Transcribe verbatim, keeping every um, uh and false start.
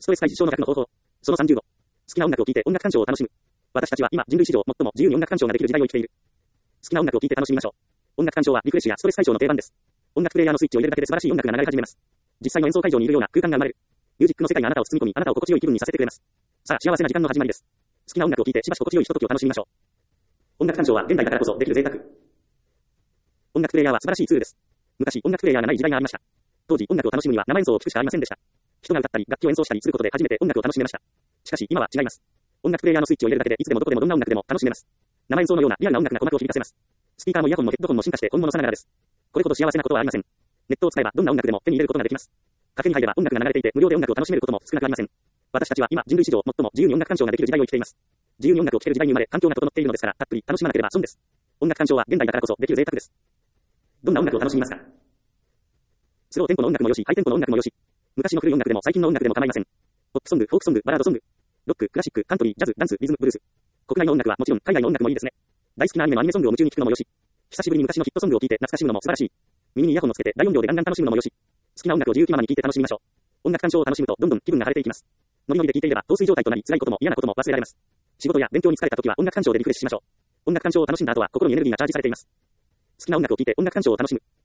ストレス解消の方法。そのさんじゅうご。好きな音楽を聴いて音楽鑑賞を楽しむ。私たちは今人類史上最も自由に音楽鑑賞ができる時代を生きている。好きな音楽を聴いて楽しみましょう。音楽鑑賞はリフレッシュやストレス解消の定番です。音楽プレイヤーのスイッチを入れるだけで素晴らしい音楽が流れ始めます。実際の演奏会場にいるような空間が生まれる。ミュージックの世界があなたを包み込み、あなたを心地よい気分にさせてくれます。さあ、幸せな時間の始まりです。好きな音楽を聴いてしばし心地よいひとときを楽しみましょう。音楽鑑賞は現代だからこそできる贅沢。音楽プレイヤーは素晴らしいツールです。昔、音楽プレイヤーがない時代がありました。当時、音楽を楽しむには生演奏を聴くしかありませんでした。人が歌ったり、楽器を演奏したりすることで初めて音楽を楽しめました。しかし、今は違います。音楽プレイヤーのスイッチを入れるだけで、いつでもどこでもどんな音楽でも楽しめます。生演奏のようなリアルな音楽が鼓膜を響かせます。スピーカーもイヤホンもヘッドホンも進化して本物さながらです。これほど幸せなことはありません。ネットを使えばどんな音楽でも手に入れることができます。カフェに入れば音楽が流れていて無料で音楽を楽しめることも少なくありません。私たちは今人類史上最も自由に音楽鑑賞ができる時代を生きています。自由に音楽を聴ける時代に生まれ、環境が整っているのですから、たっぷり楽しまなければ損です。音楽鑑賞は現代だからこそできる贅沢です。どんな音楽を楽しみますか？スローテンポの音楽もよし、ハイテンポの音楽もよし。昔の古い音楽でも最近の音楽でも構いません。ポップソング、フォークソング、バラードソング、ロック、クラシック、カントリー、ジャズ、ダンス、リズム、ブルース。国内の音楽はもちろん海外の音楽もいいですね。大好きなアニメのアニメソングを夢中に聴くのもよし。久しぶりに昔のヒットソングを聴いて懐かしむのも素晴らしい。耳にイヤホンをつけて大音量でガンガン楽しむのもよし。好きな音楽を自由気ままに聴いて楽しみましょう。音楽鑑賞を楽しむとどんどん気分が晴れていきます。ノリノリで聴いていれば陶酔状態となり辛いことも嫌なことも忘れられます。仕事や勉強に疲れた時は音楽鑑賞でリフレッシュしましょう。音楽鑑賞を楽しんだ後は心にエネルギーがチャージされています。好きな音楽を聴いて音楽鑑賞を楽しむ。